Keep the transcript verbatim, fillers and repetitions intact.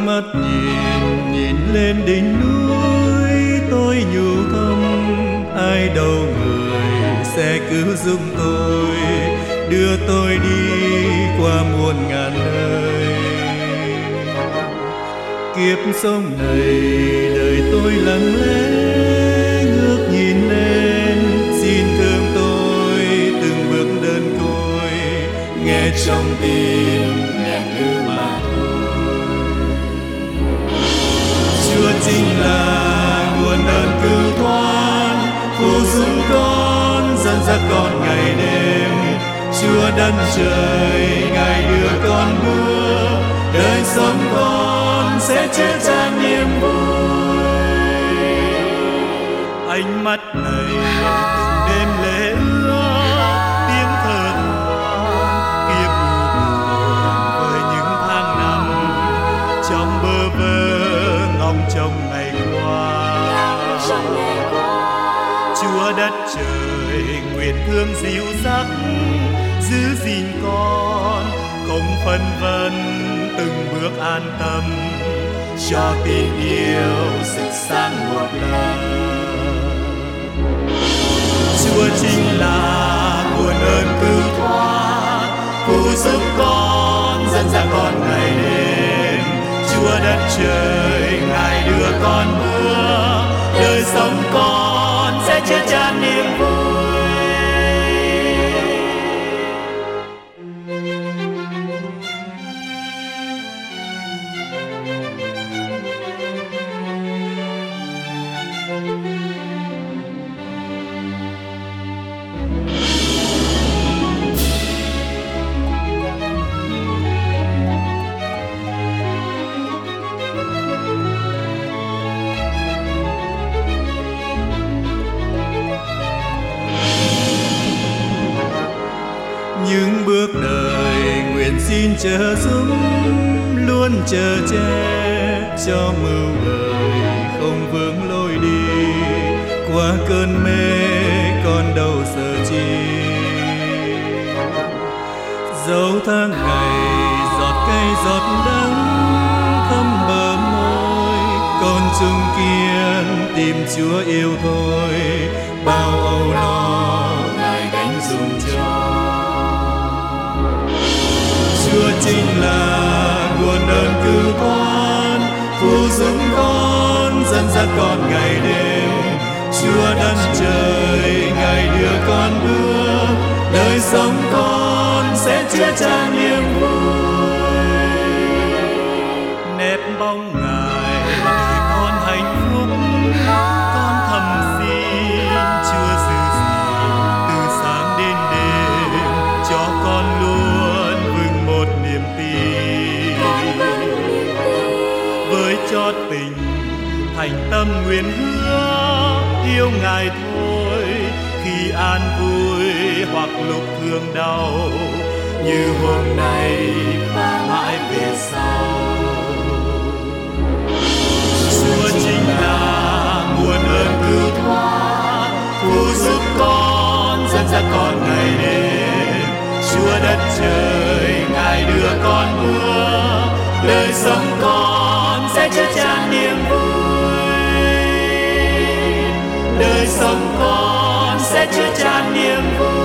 mắt nhìn nhìn lên đỉnh núi, tôi nhủ thầm ai đâu người sẽ cứu giúp tôi, đưa tôi đi qua muôn ngàn nơi. Kiếp sống này đời tôi lặng lẽ ngước nhìn lên, xin thương tôi từng bước đơn côi, nghe trong tim nghẹn ngứ mà thôi. Chúa chính là nguồn ơn cứu thoát, phù giúp con dẫn dắt con ngày đêm. Chúa đất trời ngài đưa con bước, đời sống con sẽ chứa chan niềm vui. Ánh mắt này từng đêm lễ ước, tiếng thở than kiếp buồn với những tháng năm trong bơ vơ ngóng trông ngày qua. Chúa đất trời nguyện thương dịu dắt, giữ gìn con không phân vân, từng bước an tâm cho tình yêu rực sáng một lần. Chúa chính là nguồn ơn cứu thoát, phù giúp con dẫn dắt con ngày đêm. Chúa đất trời ngài đưa con bước, đời sống con sẽ chứa chan niềm vui. Những bước đời nguyện xin chờ giúp, luôn chờ che cho mưu đời không vướng lối đi. Qua cơn mê còn đâu sợ chi, dẫu tháng ngày giọt cay giọt đắng thấm bờ môi, còn chung kiên tìm Chúa yêu thôi. Bao âu lo ngài gánh dùng cho. Chúa chính là nguồn ơn cứu thoát, phù giúp con dẫn dắt con ngày đêm. Chúa đất trời ngài đưa con bước, đời sống con sẽ chứa chan niềm vui. Nép bóng ngài đời con hạnh phúc, con thầm xin Chúa giữ gìn từ sáng đến đêm, cho con luôn vững một niềm tin. Với chót tình thành tâm nguyện hứa, yêu ngài thôi khi an vui hoặc lúc thương đau, như hôm nay và mãi về sau. Chúa chính là nguồn ơn cứu thoát, phù giúp con dẫn dắt con ngày đêm. Chúa đất trời ngài đưa con bước, đời sống con sẽ chứa chan niềm vui. Đời sống con sẽ chứa chan niềm vui.